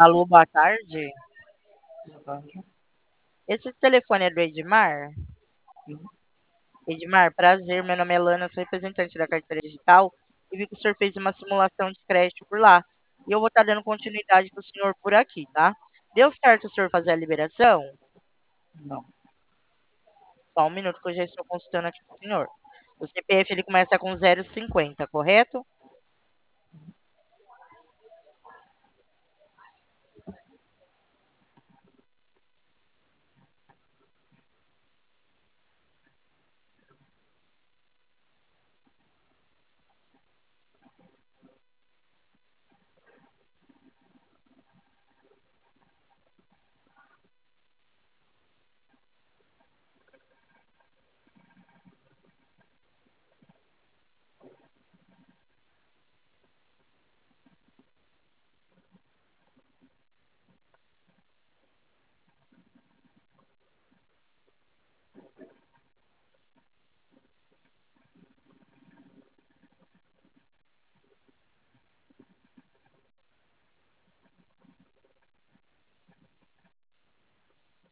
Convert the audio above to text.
Alô, boa tarde. Boa tarde. Esse telefone é do Edmar? Sim, Edmar, prazer. Meu nome é Lana, sou representante da carteira digital e vi que o senhor fez uma simulação de crédito por lá. E eu vou estar dando continuidade para o senhor por aqui, tá? Deu certo o senhor fazer a liberação? não, Só um minuto que eu já estou consultando aqui com o senhor. O CPF ele começa com 0,50, correto?